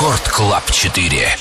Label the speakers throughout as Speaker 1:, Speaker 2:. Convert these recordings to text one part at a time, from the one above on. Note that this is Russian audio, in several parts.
Speaker 1: Рекорд Клаб 4.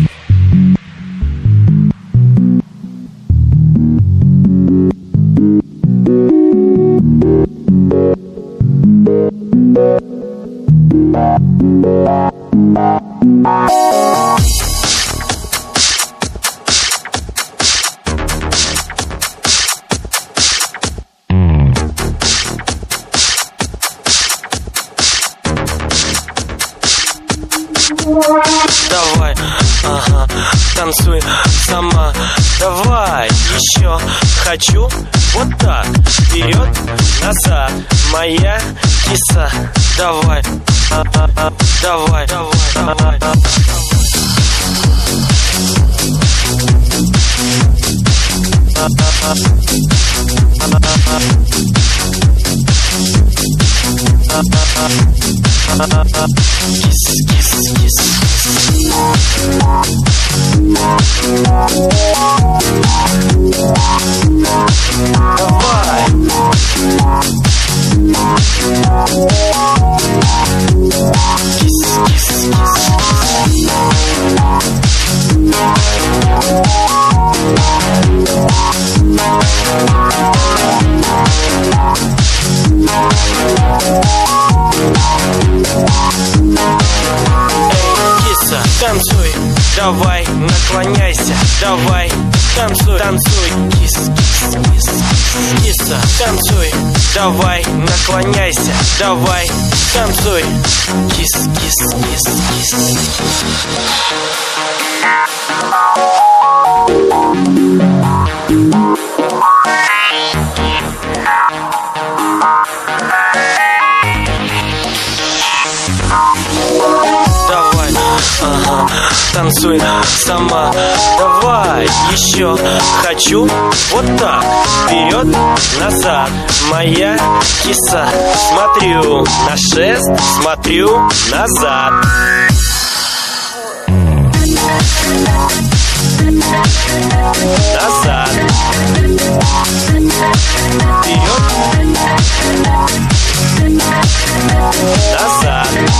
Speaker 2: Давай, ага, танцуй сама. Давай, еще хочу. Вот так, вперед, назад. Моя киса. Давай, давай, давай, давай. Кис, кис, кис. Давай. Кис, кис, кис. Танцуй, давай, наклоняйся, давай, танцуй, танцуй, кис, кис, кис, киса, танцуй, давай, наклоняйся, давай, танцуй, кис, кис, кис, кис. Ага, танцуй сама. Давай, еще хочу. Вот так, вперед, назад. Моя киса. Смотрю на шест, смотрю назад. Назад. Вперед. Назад.